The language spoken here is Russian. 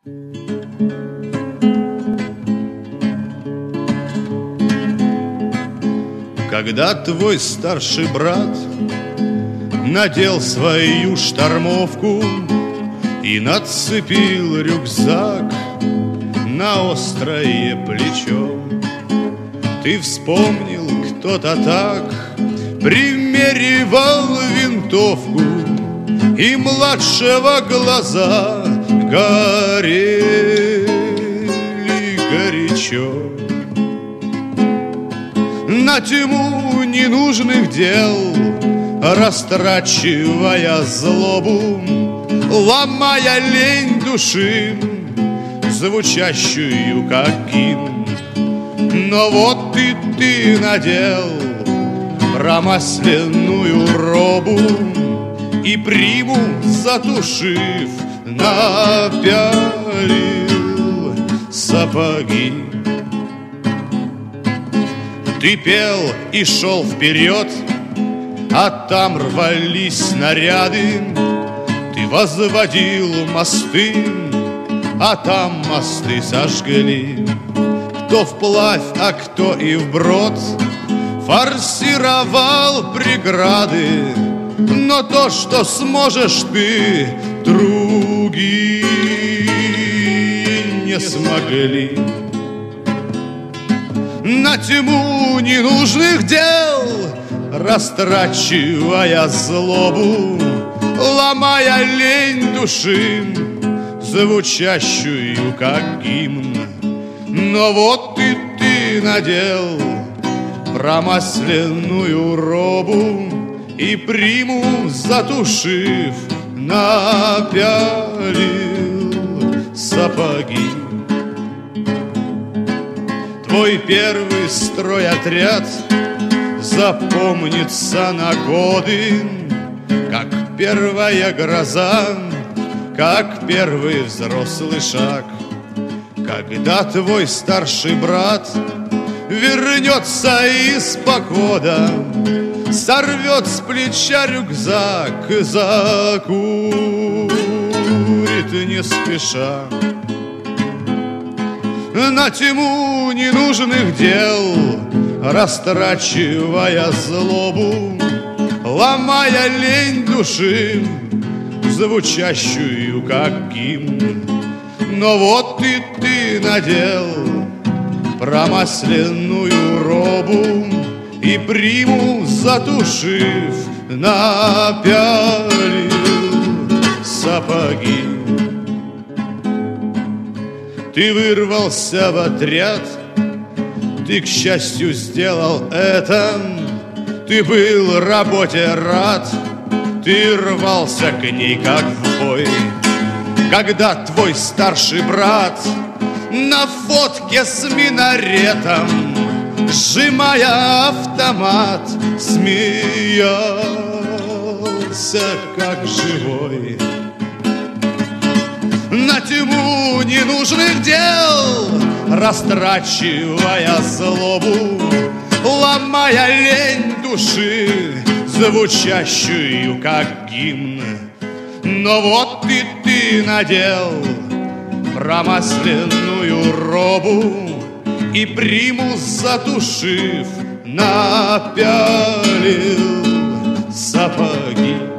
Когда твой старший брат надел свою штормовку и нацепил рюкзак на острое плечо, ты вспомнил, кто-то так примеривал винтовку, и младшего глаза горели горячо. На тьму ненужных дел, растрачивая злобу, ломая лень души, звучащую как гимн. Но вот и ты надел промасленную робу и приму, затушив, напялил сапоги. Ты пел и шел вперед, а там рвались снаряды. Ты возводил мосты, а там мосты сожгли. Кто вплавь, а кто и вброд форсировал преграды, но то, что сможешь ты, другие не смогли. На тьму ненужных дел, растрачивая злобу, ломая лень души, звучащую как гимн. Но вот и ты надел промасленную робу и приму, затушив, напялил сапоги. Твой первый стройотряд запомнится на годы, как первая гроза, как первый взрослый шаг. Когда твой старший брат вернется из похода, сорвет с плеча рюкзак, закурит не спеша. На тьму ненужных дел, растрачивая злобу, ломая лень души, звучащую как гимн. Но вот и ты надел промасленную робу и приму, затушив, напялил сапоги. Ты вырвался в отряд, ты, к счастью, сделал это. Ты был работе рад, ты рвался к ней, как в бой. Когда твой старший брат на фотке с минаретом, сжимая автомат, смеялся, как живой. На тьму ненужных дел, растрачивая злобу, ломая лень души, звучащую как гимн. Но вот и ты надел промасленную робу и приму, затушив, напялил сапоги.